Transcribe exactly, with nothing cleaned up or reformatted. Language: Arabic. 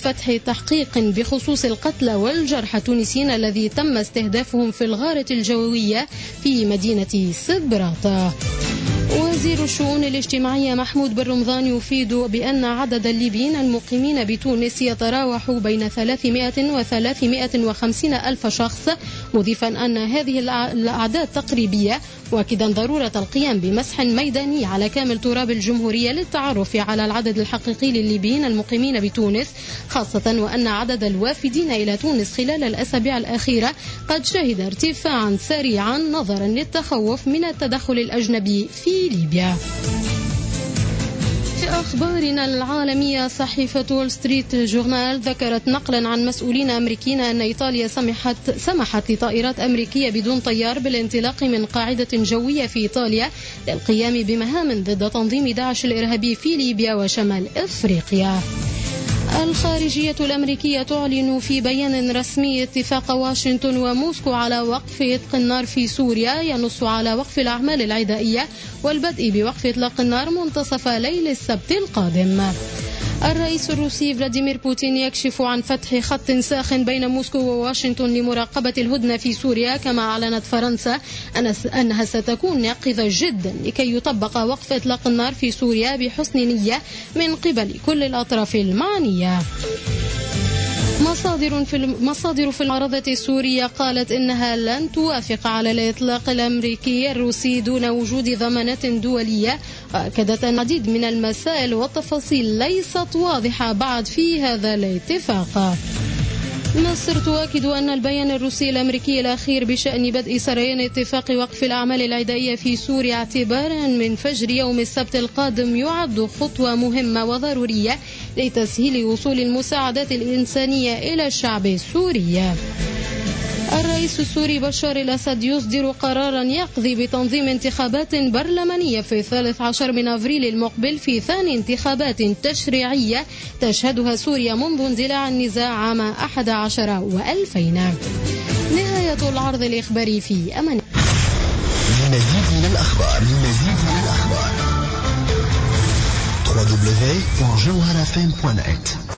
فتح تحقيق بخصوص القتلى والجرحى التونسيين الذي تم استهدافهم في الغارة الجوية في مدينة سبراتا. وزير الشؤون الاجتماعية محمود بن رمضان يفيد بأن عدد الليبيين المقيمين بتونس يتراوح بين ثلاثمائة وثلاثمائة وخمسين ألف شخص، مضيفا أن هذه الأعداد تقريبية، واكدا ضرورة القيام بمسح ميداني على كامل تراب الجمهورية للتعرف على العدد الحقيقي للليبيين المقيمين بتونس، خاصة وأن عدد الوافدين إلى تونس خلال الأسابيع الأخيرة قد شهد ارتفاعا سريعا نظرا للتخوف من التدخل الأجنبي في ليبيا. في أخبارنا العالمية، صحيفة وول ستريت جورنال ذكرت نقلا عن مسؤولين أمريكيين أن إيطاليا سمحت سمحت لطائرات أمريكية بدون طيار بالانطلاق من قاعدة جوية في إيطاليا للقيام بمهام ضد تنظيم داعش الإرهابي في ليبيا وشمال إفريقيا. الخارجية الأمريكية تعلن في بيان رسمي اتفاق واشنطن وموسكو على وقف إطلاق النار في سوريا، ينص على وقف الأعمال العدائية والبدء بوقف إطلاق النار منتصف ليل السبت القادم. الرئيس الروسي فلاديمير بوتين يكشف عن فتح خط ساخن بين موسكو وواشنطن لمراقبة الهدنة في سوريا، كما أعلنت فرنسا أنها ستكون ناقضة جدا لكي يطبق وقف إطلاق النار في سوريا بحسن نية من قبل كل الأطراف المعنية. مصادر في مصادر في المعارضة السورية قالت إنها لن توافق على الإطلاق الأمريكي الروسي دون وجود ضمانات دولية، وأكدت أن العديد من المسائل والتفاصيل ليست واضحة بعد في هذا الاتفاق. مصر تؤكد أن البيان الروسي الأمريكي الأخير بشأن بدء سريان اتفاق وقف الأعمال العدائية في سوريا اعتبارا من فجر يوم السبت القادم يعد خطوة مهمة وضرورية لتسهيل وصول المساعدات الإنسانية إلى الشعب السوري. الرئيس السوري بشار الأسد يصدر قرارا يقضي بتنظيم انتخابات برلمانية في الثالث عشر من أفريل المقبل في ثاني انتخابات تشريعية تشهدها سوريا منذ اندلاع النزاع عام أحد عشر وألفين. نهاية العرض الإخباري في أمان. لمزيد من الأخبار لمزيد من الأخبار دبليو دبليو دبليو دوت جوهرة إف إم دوت نت.